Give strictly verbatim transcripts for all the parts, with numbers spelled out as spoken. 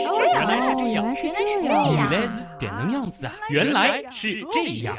原来是这样， 原来是这样， 原来是这能样子啊，原来是这样。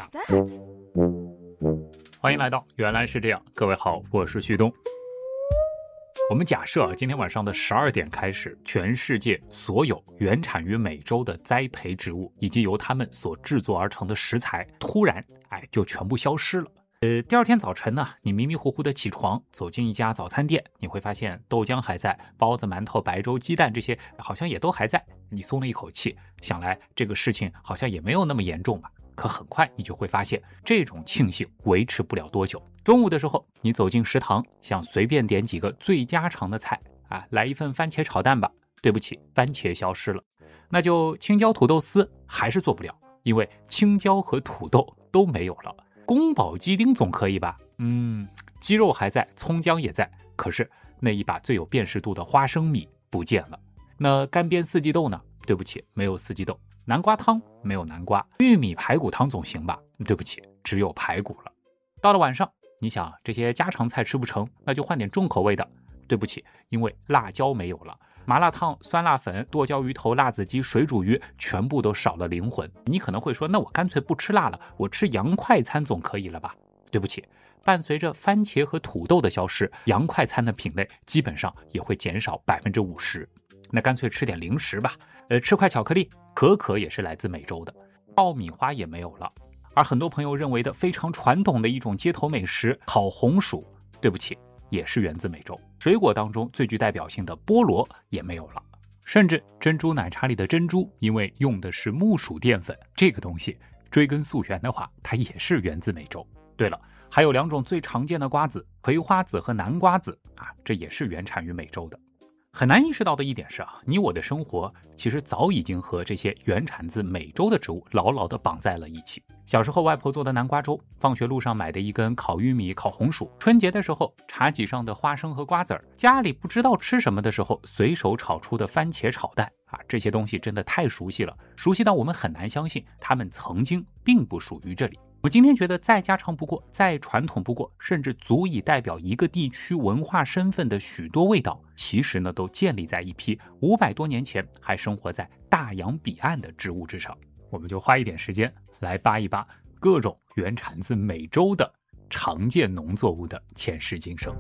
欢迎来到原来是这样，各位好，我是旭东。我们假设今天晚上的十二点开始，全世界所有原产于美洲的栽培植物以及由它们所制作而成的食材，突然哎就全部消失了。呃，第二天早晨呢，你迷迷糊糊的起床，走进一家早餐店，你会发现豆浆还在，包子、馒头、白粥、鸡蛋这些好像也都还在。你松了一口气，想来这个事情好像也没有那么严重吧。可很快你就会发现，这种庆幸维持不了多久。中午的时候，你走进食堂，想随便点几个最家常的菜啊，来一份番茄炒蛋吧。对不起，番茄消失了。那就青椒土豆丝还是做不了，因为青椒和土豆都没有了。宫保鸡丁总可以吧？嗯，鸡肉还在，葱姜也在，可是那一把最有辨识度的花生米不见了。那干煸四季豆呢？对不起，没有四季豆。南瓜汤没有南瓜，玉米排骨汤总行吧？对不起，只有排骨了。到了晚上，你想这些家常菜吃不成，那就换点重口味的。对不起，因为辣椒没有了，麻辣烫、酸辣粉、剁椒鱼头、辣子鸡、水煮鱼全部都少了灵魂。你可能会说，那我干脆不吃辣了，我吃洋快餐总可以了吧？对不起，伴随着番茄和土豆的消失，洋快餐的品类基本上也会减少 百分之五十。那干脆吃点零食吧，呃，吃块巧克力。可可也是来自美洲的，爆米花也没有了。而很多朋友认为的非常传统的一种街头美食烤红薯，对不起，也是源自美洲。水果当中最具代表性的菠萝也没有了。甚至珍珠奶茶里的珍珠，因为用的是木薯淀粉，这个东西追根溯源的话，它也是源自美洲。对了，还有两种最常见的瓜子，葵花籽和南瓜子啊，这也是原产于美洲的。很难意识到的一点是啊，你我的生活其实早已经和这些原产自美洲的植物牢牢地绑在了一起。小时候外婆做的南瓜粥，放学路上买的一根烤玉米、烤红薯，春节的时候茶几上的花生和瓜子儿，家里不知道吃什么的时候随手炒出的番茄炒蛋啊，这些东西真的太熟悉了，熟悉到我们很难相信它们曾经并不属于这里。我今天觉得再家常不过，再传统不过，甚至足以代表一个地区文化身份的许多味道，其实呢都建立在一批五百多年前还生活在大洋彼岸的植物之上。我们就花一点时间来扒一扒各种原产自美洲的常见农作物的前世今生。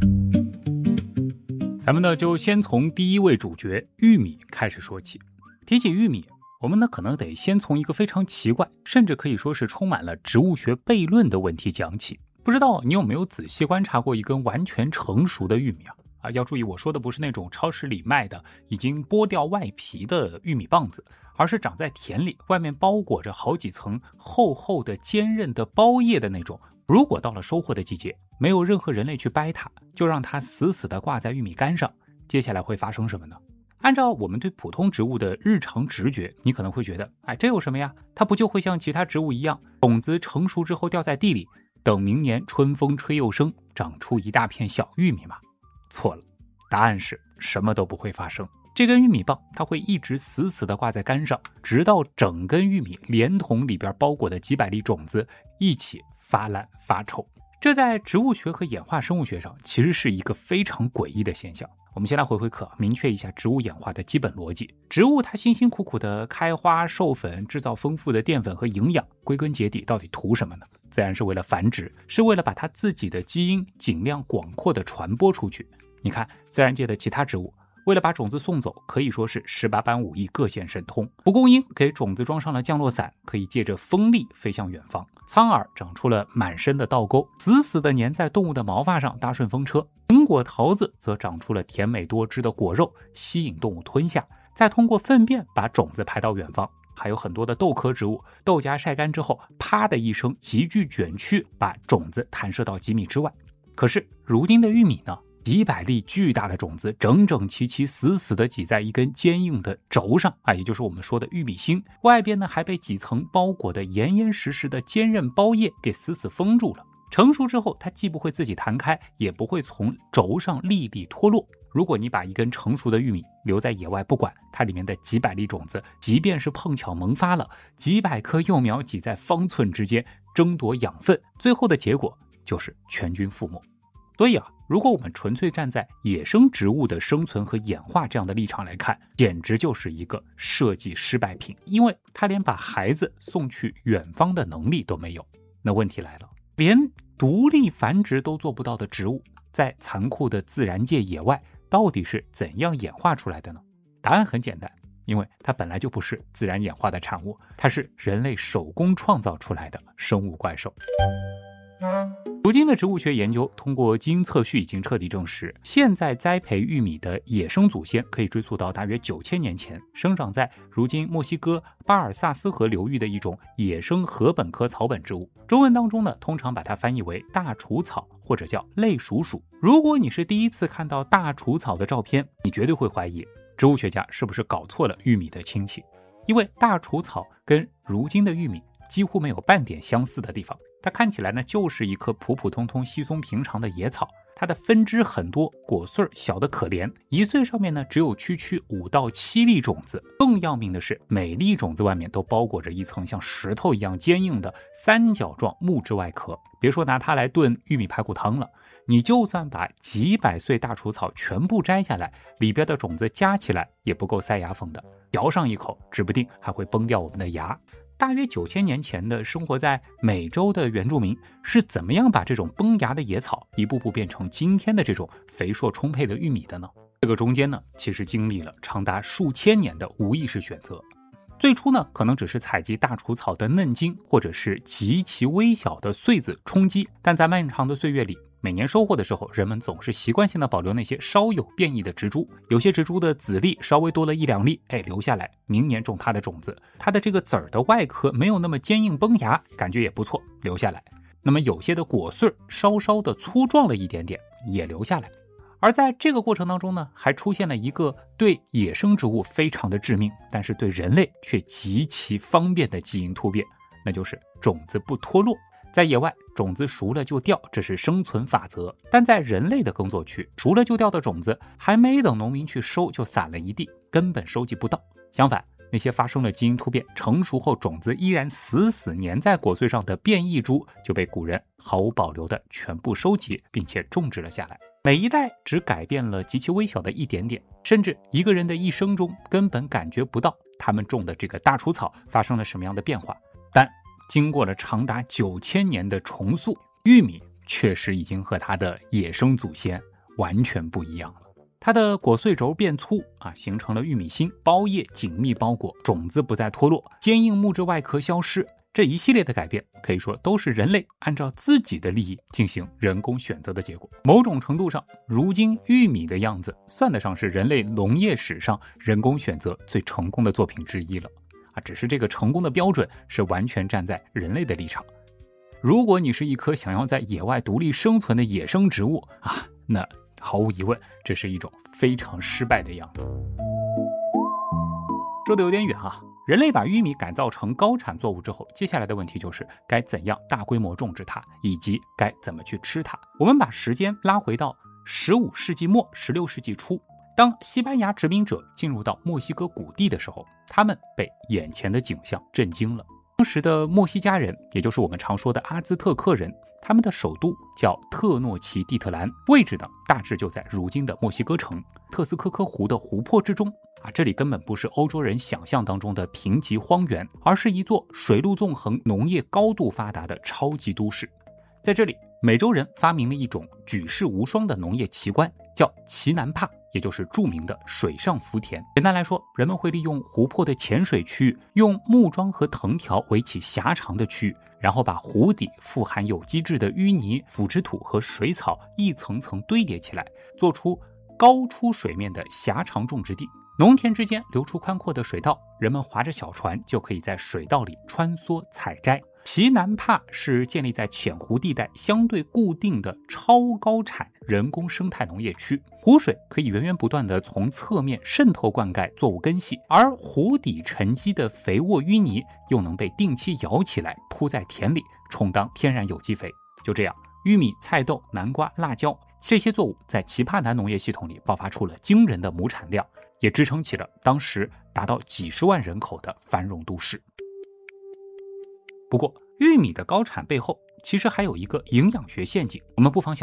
咱们呢就先从第一位主角玉米开始说起。提起玉米，我们呢可能得先从一个非常奇怪，甚至可以说是充满了植物学悖论的问题讲起。不知道你有没有仔细观察过一根完全成熟的玉米啊？啊，要注意，我说的不是那种超市里卖的已经剥掉外皮的玉米棒子，而是长在田里，外面包裹着好几层厚厚的坚韧的包叶的那种。如果到了收获的季节，没有任何人类去掰它，就让它死死地挂在玉米杆上，接下来会发生什么呢？按照我们对普通植物的日常直觉，你可能会觉得，哎，这有什么呀？它不就会像其他植物一样，种子成熟之后掉在地里，等明年春风吹又生，长出一大片小玉米吗？错了，答案是什么都不会发生。这根玉米棒它会一直死死地挂在杆上，直到整根玉米连同里边包裹的几百粒种子一起发烂发臭。这在植物学和演化生物学上其实是一个非常诡异的现象。我们先来回回课，明确一下植物演化的基本逻辑。植物它辛辛苦苦的开花授粉，制造丰富的淀粉和营养，归根结底到底图什么呢？自然是为了繁殖，是为了把它自己的基因尽量广阔的传播出去。你看自然界的其他植物，为了把种子送走，可以说是十八般武艺各显神通。蒲公英给种子装上了降落伞，可以借着风力飞向远方。苍耳长出了满身的倒钩，死死地粘在动物的毛发上搭顺风车。苹果桃子则长出了甜美多汁的果肉，吸引动物吞下，再通过粪便把种子排到远方。还有很多的豆科植物，豆荚晒干之后，啪的一声急剧卷曲，把种子弹射到几米之外。可是如今的玉米呢？几百粒巨大的种子整整齐齐死死地挤在一根坚硬的轴上啊，也就是我们说的玉米芯，外边呢还被几层包裹的严严实实的坚韧包叶给死死封住了。成熟之后，它既不会自己弹开，也不会从轴上粒粒脱落。如果你把一根成熟的玉米留在野外不管，它里面的几百粒种子，即便是碰巧萌发了，几百棵幼苗挤在方寸之间争夺养分，最后的结果就是全军覆没。 所以啊，如果我们纯粹站在野生植物的生存和演化这样的立场来看，简直就是一个设计失败品，因为它连把孩子送去远方的能力都没有。那问题来了，连独立繁殖都做不到的植物，在残酷的自然界野外到底是怎样演化出来的呢？答案很简单，因为它本来就不是自然演化的产物，它是人类手工创造出来的生物怪兽。如今的植物学研究通过基因测序已经彻底证实，现在栽培玉米的野生祖先可以追溯到大约九千年前，生长在如今墨西哥巴尔萨斯河流域的一种野生禾本科草本植物。中文当中呢，通常把它翻译为大除草或者叫类鼠属。如果你是第一次看到大除草的照片，你绝对会怀疑植物学家是不是搞错了玉米的亲戚，因为大除草跟如今的玉米几乎没有半点相似的地方。它看起来呢，就是一棵普普通通稀松平常的野草，它的分支很多，果穗小得可怜，一穗上面呢只有区区五到七粒种子。更要命的是，每粒种子外面都包裹着一层像石头一样坚硬的三角状木质外壳。别说拿它来炖玉米排骨汤了，你就算把几百穗大除草全部摘下来，里边的种子加起来也不够塞牙缝的，嚼上一口指不定还会崩掉我们的牙。大约九千年前的生活在美洲的原住民是怎么样把这种崩牙的野草一步步变成今天的这种肥硕充沛的玉米的呢？这个中间呢，其实经历了长达数千年的无意识选择。最初呢，可能只是采集大除草的嫩茎，或者是极其微小的穗子充饥，但在漫长的岁月里，每年收获的时候，人们总是习惯性的保留那些稍有变异的植株，有些植株的籽粒稍微多了一两粒，哎，留下来，明年种它的种子。它的这个籽儿的外壳没有那么坚硬崩牙，感觉也不错，留下来。那么有些的果穗稍稍的粗壮了一点点，也留下来。而在这个过程当中呢，还出现了一个对野生植物非常的致命，但是对人类却极其方便的基因突变，那就是种子不脱落。在野外，种子熟了就掉，这是生存法则。但在人类的耕作区，熟了就掉的种子还没等农民去收，就散了一地，根本收集不到。相反，那些发生了基因突变，成熟后种子依然死死粘在果穗上的变异株，就被古人毫无保留的全部收集，并且种植了下来。每一代只改变了极其微小的一点点，甚至一个人的一生中根本感觉不到他们种的这个大除草发生了什么样的变化。但经过了长达九千年的重塑，玉米确实已经和它的野生祖先完全不一样了。它的果穗轴变粗啊，形成了玉米芯，包叶紧密包裹，种子不再脱落，坚硬木质外壳消失。这一系列的改变可以说都是人类按照自己的利益进行人工选择的结果。某种程度上，如今玉米的样子算得上是人类农业史上人工选择最成功的作品之一了啊！只是这个成功的标准是完全站在人类的立场。如果你是一棵想要在野外独立生存的野生植物啊，那毫无疑问，这是一种非常失败的样子。说的有点远啊。人类把玉米改造成高产作物之后，接下来的问题就是该怎样大规模种植它，以及该怎么去吃它。我们把时间拉回到十五世纪末十六世纪初，当西班牙殖民者进入到墨西哥谷地的时候，他们被眼前的景象震惊了。当时的墨西加人，也就是我们常说的阿兹特克人，他们的首都叫特诺奇蒂特兰，位置呢大致就在如今的墨西哥城特斯科科湖的湖泊之中啊，这里根本不是欧洲人想象当中的贫瘠荒原，而是一座水陆纵横、农业高度发达的超级都市。在这里，美洲人发明了一种举世无双的农业奇观，叫奇南帕，也就是著名的水上福田。简单来说，人们会利用湖泊的浅水区，用木桩和藤条围起狭长的区域，然后把湖底富含有机质的淤泥、腐殖土和水草一层层堆叠起来，做出高出水面的狭长种植地。农田之间流出宽阔的水道，人们划着小船就可以在水道里穿梭采摘。奇南帕是建立在浅湖地带相对固定的超高产人工生态农业区，湖水可以源源不断地从侧面渗透灌溉作物根系，而湖底沉积的肥沃淤泥又能被定期舀起来铺在田里，充当天然有机肥。就这样，玉米、菜豆、南瓜、辣椒这些作物在奇帕南农业系统里爆发出了惊人的亩产量，也支撑起了当时达到几十万人口的繁荣都市。不过，玉米的高产背后其实还有一个营养学陷阱，我们不妨想一想，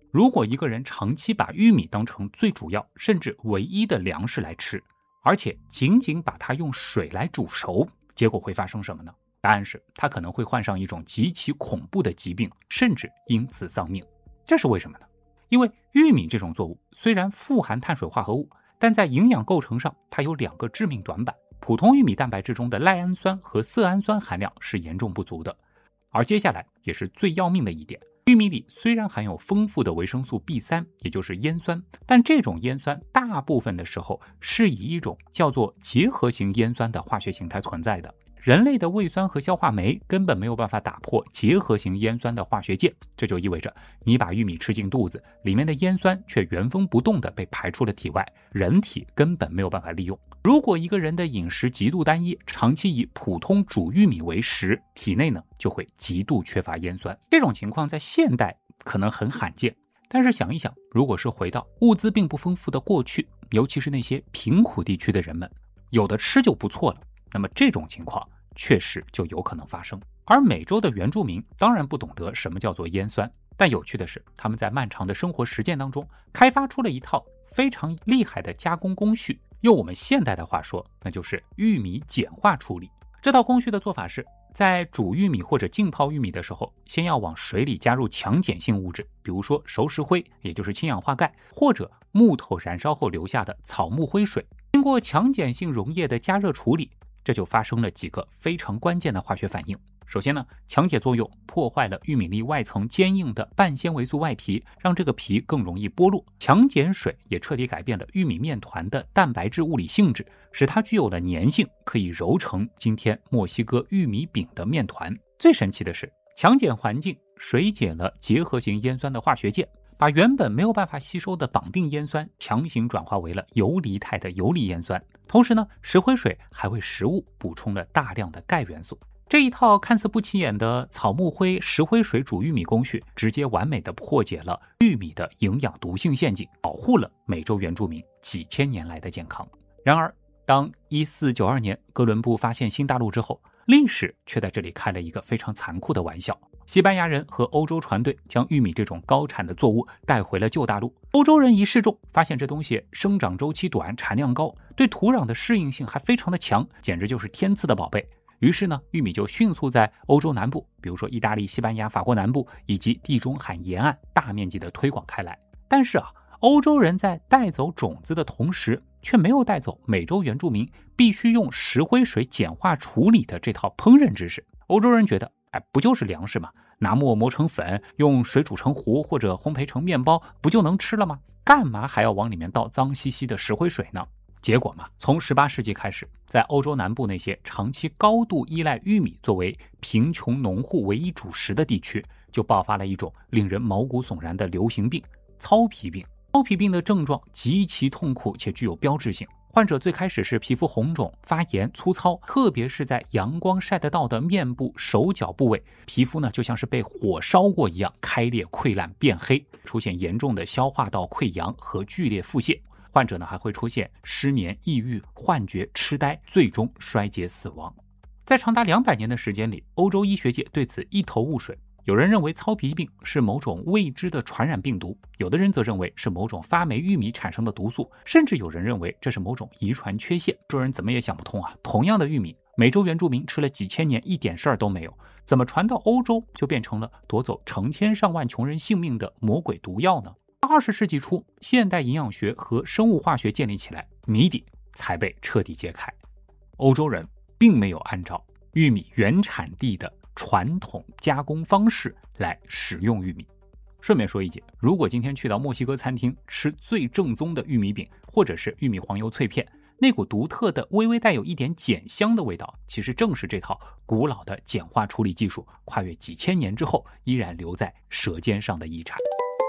如果一个人长期把玉米当成最主要甚至唯一的粮食来吃，而且仅仅把它用水来煮熟，结果会发生什么呢？答案是他可能会患上一种极其恐怖的疾病，甚至因此丧命。这是为什么呢？因为玉米这种作物虽然富含碳水化合物，但在营养构成上它有两个致命短板。普通玉米蛋白质中的赖氨酸和色氨酸含量是严重不足的。而接下来也是最要命的一点，玉米里虽然含有丰富的维生素 B 三， 也就是烟酸，但这种烟酸大部分的时候是以一种叫做结合型烟酸的化学形态存在的。人类的胃酸和消化酶根本没有办法打破结合型烟酸的化学键，这就意味着你把玉米吃进肚子，里面的烟酸却原封不动地被排出了体外，人体根本没有办法利用。如果一个人的饮食极度单一，长期以普通煮玉米为食，体内呢就会极度缺乏烟酸。这种情况在现代可能很罕见，但是想一想，如果是回到物资并不丰富的过去，尤其是那些贫苦地区的人们，有的吃就不错了，那么这种情况确实就有可能发生。而美洲的原住民当然不懂得什么叫做烟酸，但有趣的是，他们在漫长的生活实践当中开发出了一套非常厉害的加工工序，用我们现代的话说，那就是玉米碱化处理。这套工序的做法是，在煮玉米或者浸泡玉米的时候，先要往水里加入强碱性物质，比如说熟石灰，也就是氢氧化钙，或者木头燃烧后留下的草木灰水。经过强碱性溶液的加热处理，这就发生了几个非常关键的化学反应。首先呢，强碱作用破坏了玉米粒外层坚硬的半纤维素外皮，让这个皮更容易剥落。强碱水也彻底改变了玉米面团的蛋白质物理性质，使它具有了粘性，可以揉成今天墨西哥玉米饼的面团。最神奇的是，强碱环境水解了结合型烟酸的化学键，把原本没有办法吸收的绑定烟酸强行转化为了游离态的游离烟酸。同时呢，石灰水还为食物补充了大量的钙元素。这一套看似不起眼的草木灰石灰水煮玉米工序，直接完美的破解了玉米的营养毒性陷阱，保护了美洲原住民几千年来的健康。然而，当一四九二年哥伦布发现新大陆之后，历史却在这里开了一个非常残酷的玩笑。西班牙人和欧洲船队将玉米这种高产的作物带回了旧大陆。欧洲人一试种，发现这东西生长周期短，产量高，对土壤的适应性还非常的强，简直就是天赐的宝贝。于是呢，玉米就迅速在欧洲南部，比如说意大利、西班牙、法国南部以及地中海沿岸大面积的推广开来。但是啊，欧洲人在带走种子的同时，却没有带走美洲原住民必须用石灰水碱化处理的这套烹饪知识。欧洲人觉得，哎，不就是粮食吗？拿磨磨成粉，用水煮成糊或者烘焙成面包，不就能吃了吗？干嘛还要往里面倒脏兮兮的石灰水呢？结果嘛，从十八世纪开始，在欧洲南部那些长期高度依赖玉米作为贫穷农户唯一主食的地区，就爆发了一种令人毛骨悚然的流行病——糙皮病。糙皮病的症状极其痛苦且具有标志性。患者最开始是皮肤红肿、发炎、粗糙，特别是在阳光晒得到的面部、手脚部位，皮肤呢就像是被火烧过一样开裂、溃烂、变黑，出现严重的消化道溃疡和剧烈腹泻。患者呢还会出现失眠、抑郁、幻觉、痴呆，最终衰竭死亡。在长达两百年的时间里，欧洲医学界对此一头雾水。有人认为糙皮病是某种未知的传染病毒，有的人则认为是某种发霉玉米产生的毒素，甚至有人认为这是某种遗传缺陷。这人怎么也想不通啊！同样的玉米，美洲原住民吃了几千年一点事儿都没有，怎么传到欧洲就变成了夺走成千上万穷人性命的魔鬼毒药呢？二十世纪初，现代营养学和生物化学建立起来，谜底才被彻底揭开。欧洲人并没有按照玉米原产地的传统加工方式来使用玉米。顺便说一句，如果今天去到墨西哥餐厅吃最正宗的玉米饼，或者是玉米黄油脆片，那股独特的微微带有一点碱香的味道，其实正是这套古老的碱化处理技术跨越几千年之后依然留在舌尖上的遗产。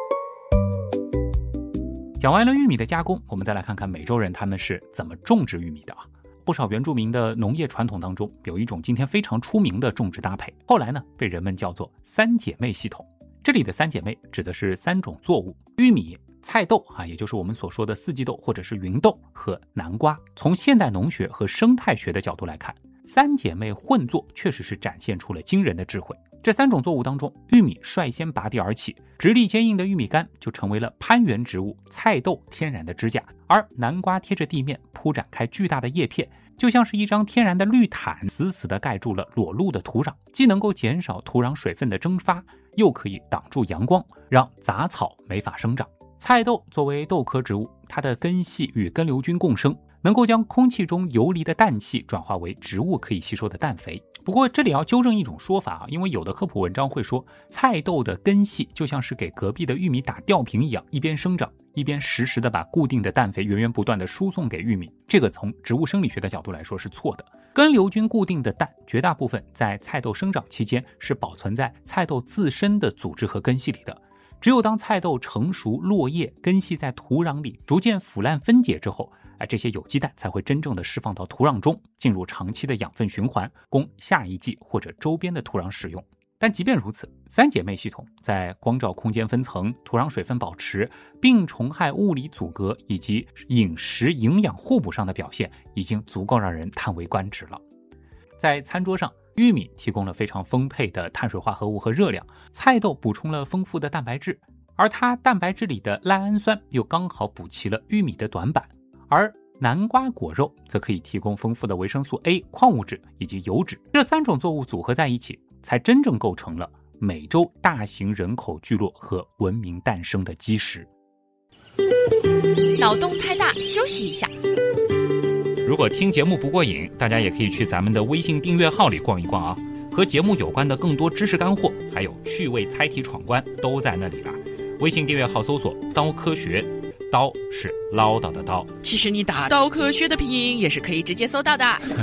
讲完了玉米的加工，我们再来看看美洲人他们是怎么种植玉米的。不少原住民的农业传统当中，有一种今天非常出名的种植搭配，后来呢被人们叫做三姐妹系统。这里的三姐妹指的是三种作物：玉米、菜豆啊，也就是我们所说的四季豆或者是芸豆，和南瓜。从现代农学和生态学的角度来看，三姐妹混作确实是展现出了惊人的智慧。 这三种作物当中，玉米率先拔地而起，直立坚硬的玉米杆就成为了攀援植物菜豆天然的支架，而南瓜贴着地面铺展开巨大的叶片，就像是一张天然的绿毯，死死地盖住了裸露的土壤，既能够减少土壤水分的蒸发，又可以挡住阳光，让杂草没法生长。菜豆作为豆科植物，它的根系与根瘤菌共生，能够将空气中游离的氮气转化为植物可以吸收的氮肥。不过这里要纠正一种说法啊，因为有的科普文章会说菜豆的根系就像是给隔壁的玉米打吊瓶一样，一边生长一边实时的把固定的氮肥源源不断的输送给玉米，这个从植物生理学的角度来说是错的。根瘤菌固定的氮绝大部分在菜豆生长期间是保存在菜豆自身的组织和根系里的，只有当菜豆成熟落叶，根系在土壤里逐渐腐烂分解之后，这些有机氮才会真正的释放到土壤中，进入长期的养分循环，供下一季或者周边的土壤使用。但即便如此，三姐妹系统在光照空间分层、土壤水分保持、病虫害物理阻隔以及饮食营养互补上的表现，已经足够让人叹为观止了。在餐桌上，玉米提供了非常丰沛的碳水化合物和热量，菜豆补充了丰富的蛋白质，而它蛋白质里的赖氨酸又刚好补齐了玉米的短板。而南瓜果肉则可以提供丰富的维生素 A、矿物质以及油脂，这三种作物组合在一起，才真正构成了美洲大型人口聚落和文明诞生的基石。 脑洞太大，休息一下。 如果听节目不过瘾，大家也可以去咱们的微信订阅号里逛一逛啊，和节目有关的更多知识干货，还有趣味猜题闯关都在那里了。微信订阅号搜索刀科学，刀是唠叨的刀， 其实你打刀科学的拼音也是可以直接搜到的。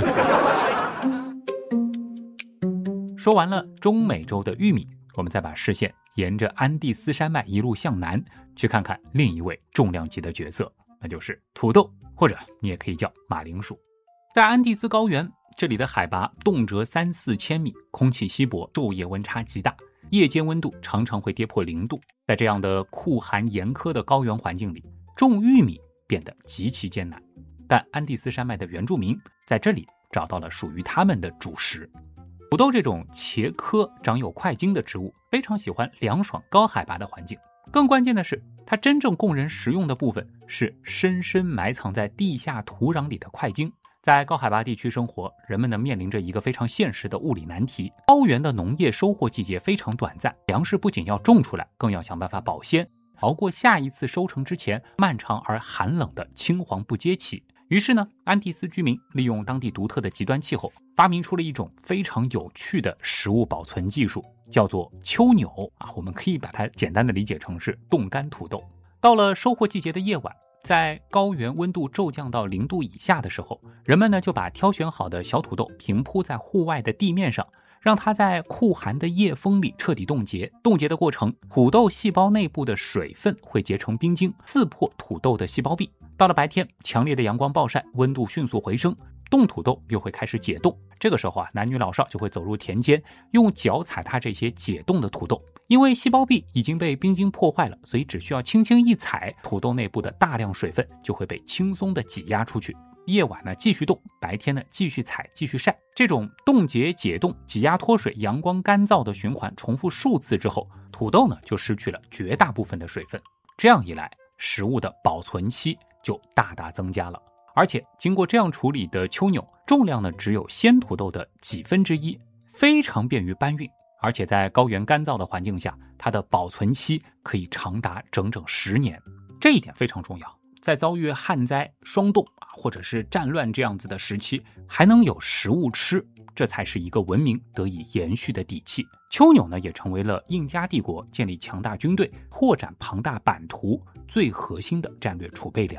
说完了中美洲的玉米，我们再把视线沿着安第斯山脉一路向南，去看看另一位重量级的角色，那就是土豆，或者你也可以叫马铃薯。在安第斯高原，这里的海拔动辄三四千米，空气稀薄，昼夜温差极大，夜间温度常常会跌破零度。在这样的酷寒严苛的高原环境里，种玉米变得极其艰难。但安第斯山脉的原住民在这里找到了属于他们的主食。土豆这种茄科长有块茎的植物，非常喜欢凉爽高海拔的环境。更关键的是，它真正供人食用的部分是深深埋藏在地下土壤里的块茎。在高海拔地区生活，人们呢面临着一个非常现实的物理难题。高原的农业收获季节非常短暂，粮食不仅要种出来，更要想办法保鲜，熬过下一次收成之前漫长而寒冷的青黄不接期。于是呢，安第斯居民利用当地独特的极端气候，发明出了一种非常有趣的食物保存技术，叫做秋纽啊，我们可以把它简单的理解成是冻干土豆。到了收获季节的夜晚，在高原温度骤降到零度以下的时候，人们呢就把挑选好的小土豆平铺在户外的地面上，让它在酷寒的夜风里彻底冻结。冻结的过程，土豆细胞内部的水分会结成冰晶，刺破土豆的细胞壁。到了白天，强烈的阳光暴晒，温度迅速回升，冻土豆又会开始解冻。这个时候啊，男女老少就会走入田间，用脚踩踏这些解冻的土豆。因为细胞壁已经被冰晶破坏了，所以只需要轻轻一踩，土豆内部的大量水分就会被轻松的挤压出去。夜晚呢继续冻，白天呢继续采继续晒。这种冻结解冻、挤压脱水、阳光干燥的循环重复数次之后，土豆呢就失去了绝大部分的水分。这样一来，食物的保存期就大大增加了。而且经过这样处理的秋纽，重量呢只有鲜土豆的几分之一，非常便于搬运。而且在高原干燥的环境下，它的保存期可以长达整整十年。这一点非常重要，在遭遇旱灾、霜冻或者是战乱这样子的时期，还能有食物吃，这才是一个文明得以延续的底气。秋纽呢，也成为了印加帝国建立强大军队、拓展庞大版图最核心的战略储备粮。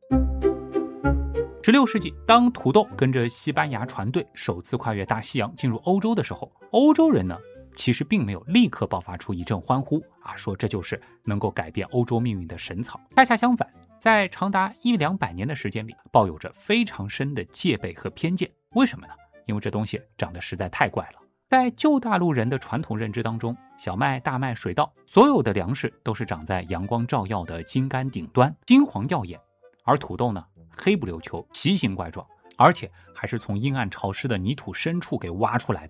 十六世纪，当土豆跟着西班牙船队首次跨越大西洋进入欧洲的时候，欧洲人呢其实并没有立刻爆发出一阵欢呼啊，说这就是能够改变欧洲命运的神草。恰恰相反，在长达一两百年的时间里，抱有着非常深的戒备和偏见。为什么呢？因为这东西长得实在太怪了。在旧大陆人的传统认知当中，小麦、大麦、水稻，所有的粮食都是长在阳光照耀的茎干顶端，金黄耀眼，而土豆呢，黑不溜秋，奇形怪状，而且还是从阴暗潮湿的泥土深处给挖出来的。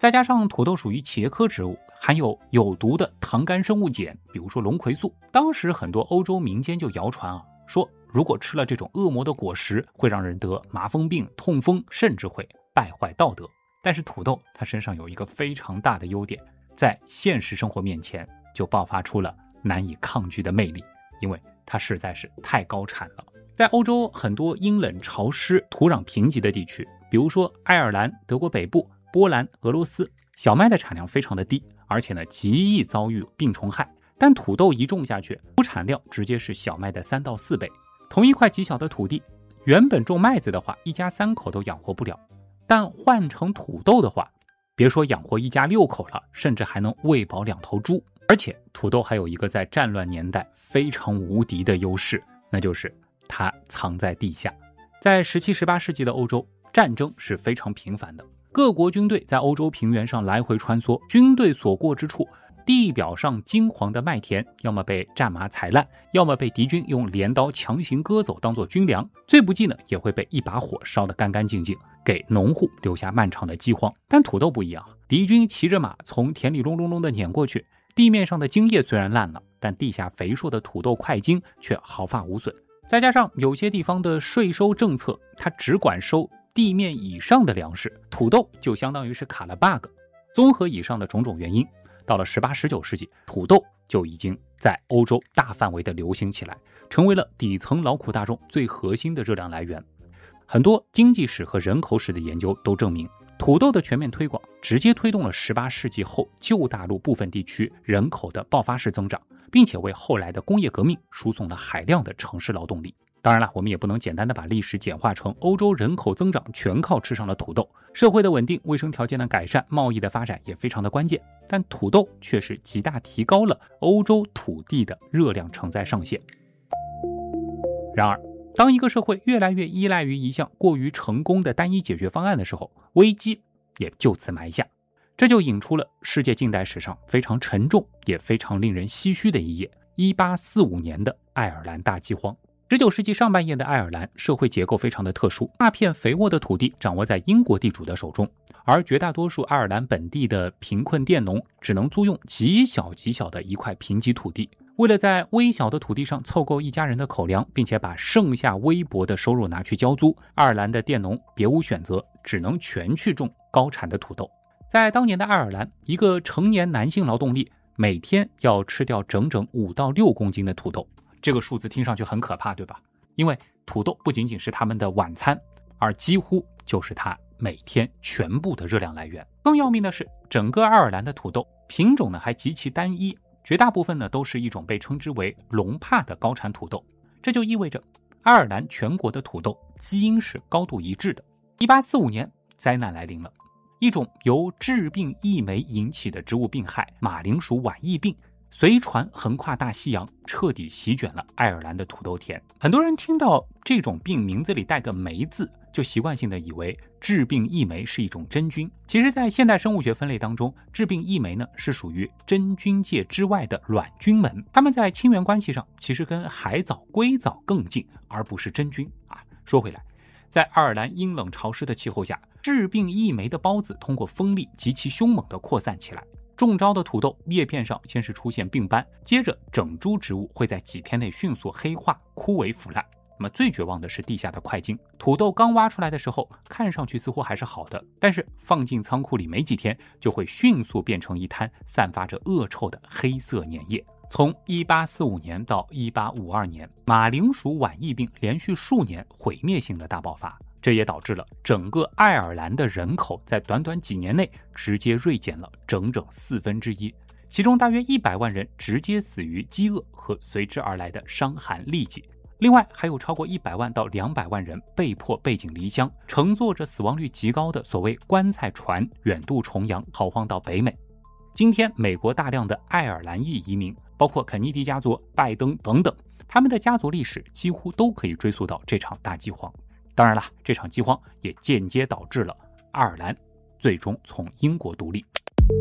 再加上土豆属于茄科植物，含有有毒的糖苷生物碱，比如说龙葵素。当时很多欧洲民间就谣传啊，说如果吃了这种恶魔的果实，会让人得麻风病、痛风，甚至会败坏道德。但是土豆它身上有一个非常大的优点，在现实生活面前就爆发出了难以抗拒的魅力，因为它实在是太高产了。在欧洲很多阴冷潮湿、土壤贫瘠的地区，比如说爱尔兰、德国北部、波兰、俄罗斯，小麦的产量非常的低，而且呢极易遭遇病虫害。但土豆一种下去，出产量直接是小麦的三到四倍。同一块极小的土地，原本种麦子的话，一家三口都养活不了。但换成土豆的话，别说养活一家六口了，甚至还能喂饱两头猪。而且土豆还有一个在战乱年代非常无敌的优势，那就是它藏在地下。在十七、十八世纪的欧洲，战争是非常频繁的，各国军队在欧洲平原上来回穿梭，军队所过之处，地表上金黄的麦田要么被战马踩烂，要么被敌军用镰刀强行割走当作军粮，最不济呢也会被一把火烧得干干净净，给农户留下漫长的饥荒。但土豆不一样，敌军骑着马从田里隆隆隆的碾过去，地面上的茎叶虽然烂了，但地下肥硕的土豆块茎却毫发无损。再加上有些地方的税收政策，它只管收地面以上的粮食，土豆就相当于是卡了 bug。 综合以上的种种原因，到了十八、十九世纪，土豆就已经在欧洲大范围的流行起来，成为了底层劳苦大众最核心的热量来源。很多经济史和人口史的研究都证明，土豆的全面推广直接推动了十八世纪后旧大陆部分地区人口的爆发式增长，并且为后来的工业革命输送了海量的城市劳动力。当然了，我们也不能简单的把历史简化成欧洲人口增长全靠吃上了土豆，社会的稳定、卫生条件的改善、贸易的发展也非常的关键，但土豆却是极大提高了欧洲土地的热量承载上限。然而，当一个社会越来越依赖于一项过于成功的单一解决方案的时候，危机也就此埋下。这就引出了世界近代史上非常沉重也非常令人唏嘘的一页，一八四五年的爱尔兰大饥荒。十九世纪上半叶的爱尔兰社会结构非常的特殊，大片肥沃的土地掌握在英国地主的手中，而绝大多数爱尔兰本地的贫困佃农只能租用极小极小的一块贫瘠土地。为了在微小的土地上凑够一家人的口粮，并且把剩下微薄的收入拿去交租，爱尔兰的佃农别无选择，只能全去种高产的土豆。在当年的爱尔兰，一个成年男性劳动力每天要吃掉整整五到六公斤的土豆。这个数字听上去很可怕，对吧？因为土豆不仅仅是他们的晚餐，而几乎就是它每天全部的热量来源。更要命的是，整个爱尔兰的土豆品种呢还极其单一，绝大部分呢都是一种被称之为龙帕的高产土豆。这就意味着爱尔兰全国的土豆基因是高度一致的。一八四五年，灾难来临了，一种由致病异霉引起的植物病害——马铃薯晚疫病随船横跨大西洋，彻底席卷了爱尔兰的土豆田。很多人听到这种病名字里带个霉字，就习惯性的以为致病异霉是一种真菌。其实在现代生物学分类当中，致病异霉呢是属于真菌界之外的卵菌门，它们在亲缘关系上其实跟海藻、硅藻更近，而不是真菌啊。说回来，在爱尔兰阴冷潮湿的气候下，致病异霉的孢子通过风力极其凶猛地扩散起来。中招的土豆叶片上先是出现病斑，接着整株植物会在几天内迅速黑化、枯萎、腐烂。那么最绝望的是地下的块茎，土豆刚挖出来的时候看上去似乎还是好的，但是放进仓库里没几天就会迅速变成一滩散发着恶臭的黑色粘液。从一八四五年到一八五二年，马铃薯晚疫病连续数年毁灭性的大爆发，这也导致了整个爱尔兰的人口在短短几年内直接锐减了整整四分之一，其中大约一百万人直接死于饥饿和随之而来的伤寒痢疾，另外还有超过一百万到两百万人被迫背井离乡，乘坐着死亡率极高的所谓棺材船远渡重洋，逃荒到北美。今天美国大量的爱尔兰裔移民，包括肯尼迪家族、拜登等等，他们的家族历史几乎都可以追溯到这场大饥荒。当然了，这场饥荒也间接导致了爱尔兰最终从英国独立。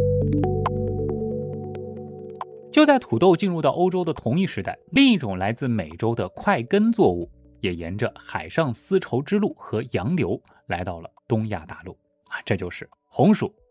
就在土豆进入到欧洲的同一时代，另一种来自美洲的块根作物也沿着海上丝绸之路和洋流来到了东亚大陆啊，这就是红薯。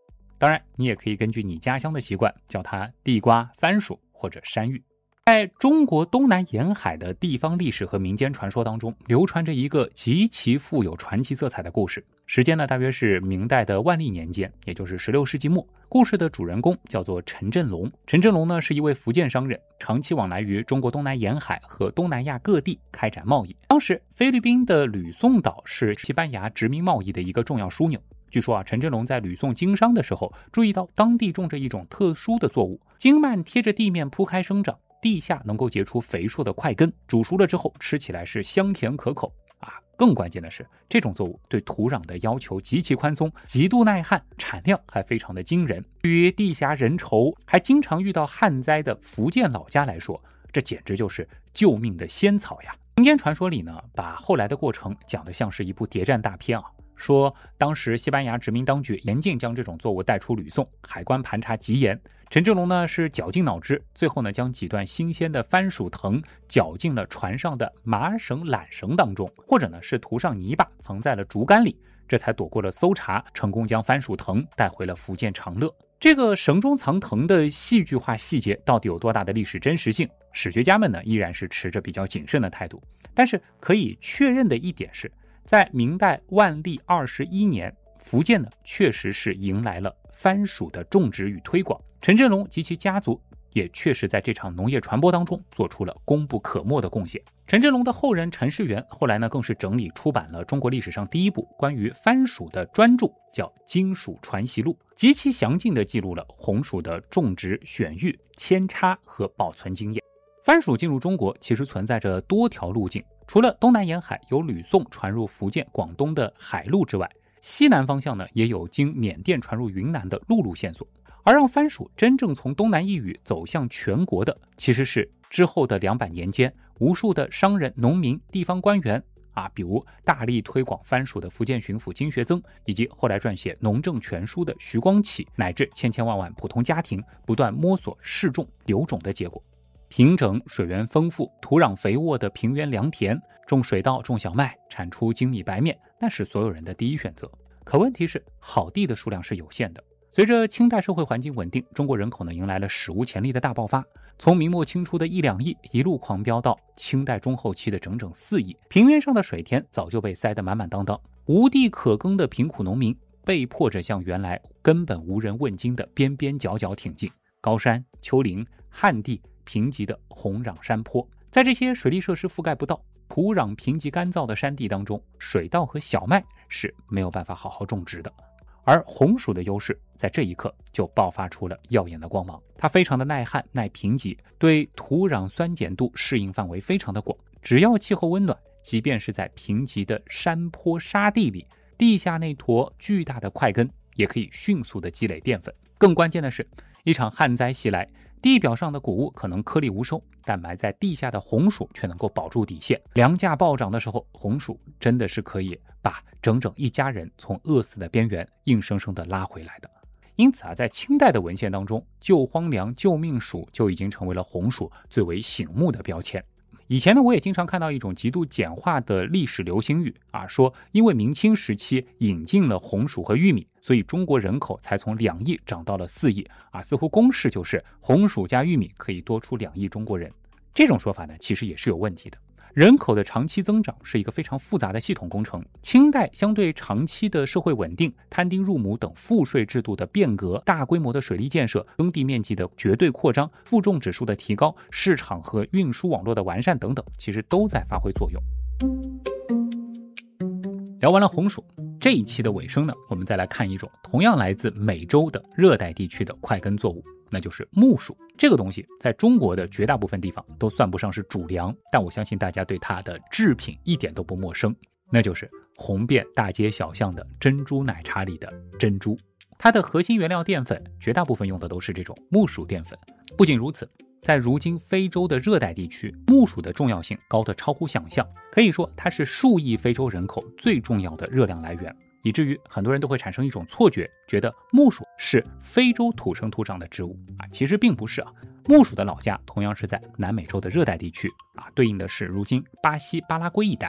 当然，你也可以根据你家乡的习惯叫它地瓜、番薯或者山芋。在中国东南沿海的地方历史和民间传说当中，流传着一个极其富有传奇色彩的故事。时间呢，大约是明代的万历年间，也就是十六世纪末。故事的主人公叫做陈振龙。陈振龙呢是一位福建商人，长期往来于中国东南沿海和东南亚各地开展贸易。当时菲律宾的吕宋岛是西班牙殖民贸易的一个重要枢纽。据说啊，陈振龙在吕宋经商的时候，注意到当地种着一种特殊的作物，茎蔓贴着地面铺开生长，地下能够结出肥硕的块根，煮熟了之后吃起来是香甜可口啊。更关键的是，这种作物对土壤的要求极其宽松，极度耐旱，产量还非常的惊人。对于地狭人稠，还经常遇到旱灾的福建老家来说，这简直就是救命的仙草呀。民间传说里呢，把后来的过程讲得像是一部谍战大片啊。说当时西班牙殖民当局严禁将这种作物带出吕宋，海关盘查极严。陈振龙呢是绞尽脑汁，最后呢将几段新鲜的番薯藤绞进了船上的麻绳缆绳当中，或者呢是涂上泥巴藏在了竹竿里，这才躲过了搜查，成功将番薯藤带回了福建长乐。这个绳中藏藤的戏剧化细节到底有多大的历史真实性，史学家们呢依然是持着比较谨慎的态度。但是可以确认的一点是，在明代万历二十一年，福建呢确实是迎来了番薯的种植与推广。陈振龙及其家族也确实在这场农业传播当中做出了功不可没的贡献。陈振龙的后人陈士元后来呢更是整理出版了中国历史上第一部关于番薯的专著，叫《经蜀传习录》，极其详尽地记录了红薯的种植、选育、扦插和保存经验。番薯进入中国其实存在着多条路径，除了东南沿海由吕宋传入福建、广东的海路之外，西南方向呢也有经缅甸传入云南的陆路线索。而让番薯真正从东南一隅走向全国的，其实是之后的两百年间，无数的商人、农民、地方官员啊，比如大力推广番薯的福建巡抚金学曾，以及后来撰写《农政全书》的徐光启，乃至千千万万普通家庭不断摸索试种留种的结果。平整、水源丰富、土壤肥沃的平原良田，种水稻、种小麦，产出精米白面，那是所有人的第一选择。可问题是，好地的数量是有限的。随着清代社会环境稳定，中国人口呢迎来了史无前例的大爆发，从明末清初的一两亿一路狂飙到清代中后期的整整四亿，平原上的水田早就被塞得满满当当，无地可耕的贫苦农民被迫着向原来根本无人问津的边边角角挺进，高山、丘陵、旱地、贫瘠的红壤山坡，在这些水利设施覆盖不到、土壤贫瘠干燥的山地当中，水稻和小麦是没有办法好好种植的。而红薯的优势在这一刻就爆发出了耀眼的光芒，它非常的耐旱、耐贫瘠，对土壤酸碱度适应范围非常的广，只要气候温暖，即便是在贫瘠的山坡沙地里，地下那坨巨大的块根也可以迅速的积累淀粉。更关键的是，一场旱灾袭来，地表上的谷物可能颗粒无收，但埋在地下的红薯却能够保住底线。粮价暴涨的时候，红薯真的是可以把整整一家人从饿死的边缘硬生生的拉回来的。因此啊，在清代的文献当中，救荒粮、救命薯就已经成为了红薯最为醒目的标签。以前呢，我也经常看到一种极度简化的历史流行语啊，说因为明清时期引进了红薯和玉米，所以中国人口才从两亿涨到了四亿啊，似乎公式就是红薯加玉米可以多出两亿中国人。这种说法呢，其实也是有问题的。人口的长期增长是一个非常复杂的系统工程。清代相对长期的社会稳定、摊丁入亩等赋税制度的变革、大规模的水利建设、耕地面积的绝对扩张、负重指数的提高、市场和运输网络的完善等等，其实都在发挥作用。聊完了红薯，这一期的尾声呢，我们再来看一种同样来自美洲的热带地区的块根作物，那就是木薯。这个东西在中国的绝大部分地方都算不上是主粮，但我相信大家对它的制品一点都不陌生，那就是红遍大街小巷的珍珠奶茶里的珍珠。它的核心原料淀粉绝大部分用的都是这种木薯淀粉。不仅如此，在如今非洲的热带地区，木薯的重要性高得超乎想象，可以说它是数亿非洲人口最重要的热量来源，以至于很多人都会产生一种错觉，觉得木薯是非洲土生土长的植物啊，其实并不是啊。木薯的老家同样是在南美洲的热带地区啊，对应的是如今巴西、巴拉圭一带。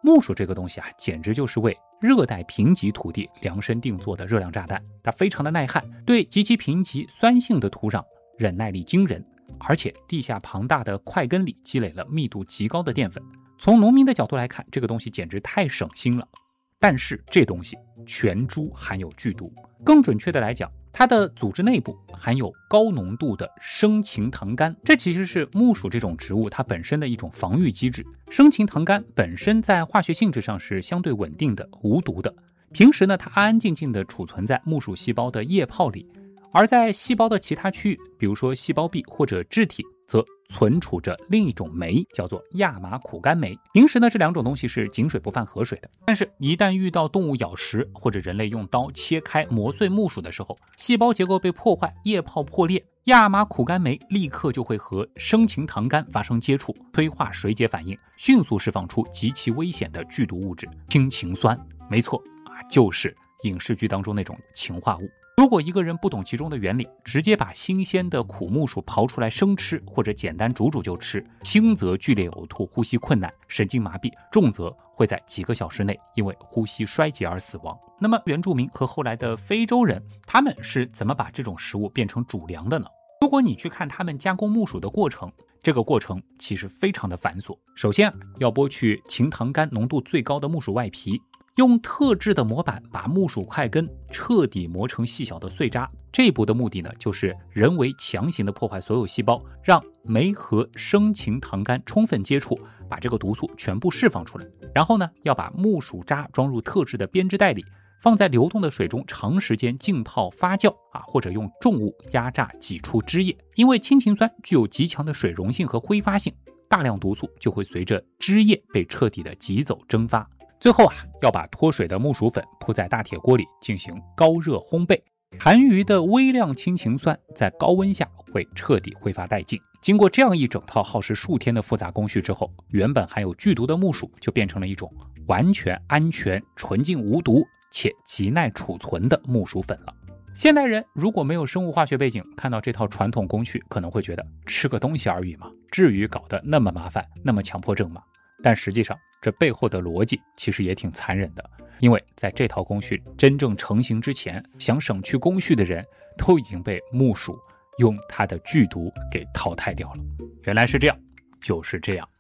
木薯这个东西啊，简直就是为热带贫瘠土地量身定做的热量炸弹。它非常的耐旱，对极其贫瘠酸性的土壤忍耐力惊人，而且地下庞大的块根里积累了密度极高的淀粉。从农民的角度来看，这个东西简直太省心了。但是这东西全株含有剧毒，更准确的来讲，它的组织内部含有高浓度的生禽糖苷，这其实是木薯这种植物它本身的一种防御机制。生禽糖苷本身在化学性质上是相对稳定的、无毒的，平时呢，它安安静静地储存在木薯细胞的液泡里，而在细胞的其他区域，比如说细胞壁或者质体，则存储着另一种酶，叫做亚麻苦苷酶。平时呢，这两种东西是井水不犯河水的，但是一旦遇到动物咬食，或者人类用刀切开磨碎木薯的时候，细胞结构被破坏，液泡破裂，亚麻苦苷酶立刻就会和生禽糖苷发生接触，催化水解反应，迅速释放出极其危险的剧毒物质氢氰酸。没错啊，就是影视剧当中那种氰化物。如果一个人不懂其中的原理，直接把新鲜的苦木薯刨出来生吃，或者简单煮煮就吃，轻则剧烈呕吐、呼吸困难、神经麻痹，重则会在几个小时内因为呼吸衰竭而死亡。那么原住民和后来的非洲人，他们是怎么把这种食物变成主粮的呢？如果你去看他们加工木薯的过程，这个过程其实非常的繁琐。首先要剥去氰糖苷浓度最高的木薯外皮，用特制的磨板把木薯块根彻底磨成细小的碎渣。这一步的目的呢，就是人为强行的破坏所有细胞，让酶和生禽糖苷充分接触，把这个毒素全部释放出来。然后呢，要把木薯渣装入特制的编织袋里，放在流动的水中长时间浸泡发酵啊，或者用重物压榨挤出汁液。因为氢氰酸具有极强的水溶性和挥发性，大量毒素就会随着汁液被彻底的挤走蒸发。最后啊，要把脱水的木薯粉铺在大铁锅里进行高热烘焙，含余的微量氢氰酸在高温下会彻底挥发殆尽。经过这样一整套耗时数天的复杂工序之后，原本含有剧毒的木薯就变成了一种完全安全、纯净无毒且极耐储存的木薯粉了。现代人如果没有生物化学背景，看到这套传统工序可能会觉得吃个东西而已嘛，至于搞得那么麻烦，那么强迫症吗？但实际上这背后的逻辑其实也挺残忍的，因为在这套工序真正成型之前，想省去工序的人都已经被木薯用它的剧毒给淘汰掉了。原来是这样，就是这样。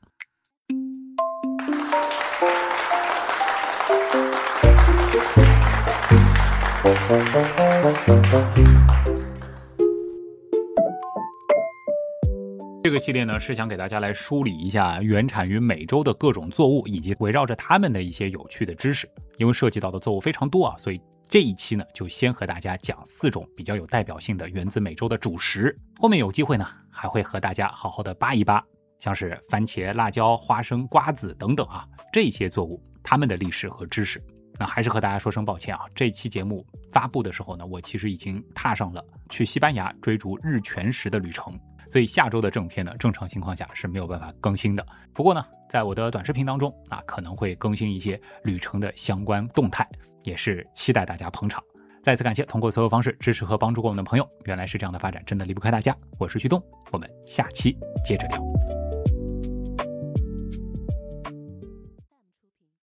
这个系列呢，是想给大家来梳理一下原产于美洲的各种作物，以及围绕着它们的一些有趣的知识。因为涉及到的作物非常多啊，所以这一期呢，就先和大家讲四种比较有代表性的源自美洲的主食。后面有机会呢，还会和大家好好的扒一扒，像是番茄、辣椒、花生、瓜子等等啊，这些作物它们的历史和知识。那还是和大家说声抱歉啊，这期节目发布的时候呢，我其实已经踏上了去西班牙追逐日全食的旅程。所以下周的正片呢，正常情况下是没有办法更新的。不过呢，在我的短视频当中啊，可能会更新一些旅程的相关动态，也是期待大家捧场。再次感谢通过所有方式支持和帮助过我们的朋友。原来是这样的发展真的离不开大家。我是旭东，我们下期接着聊。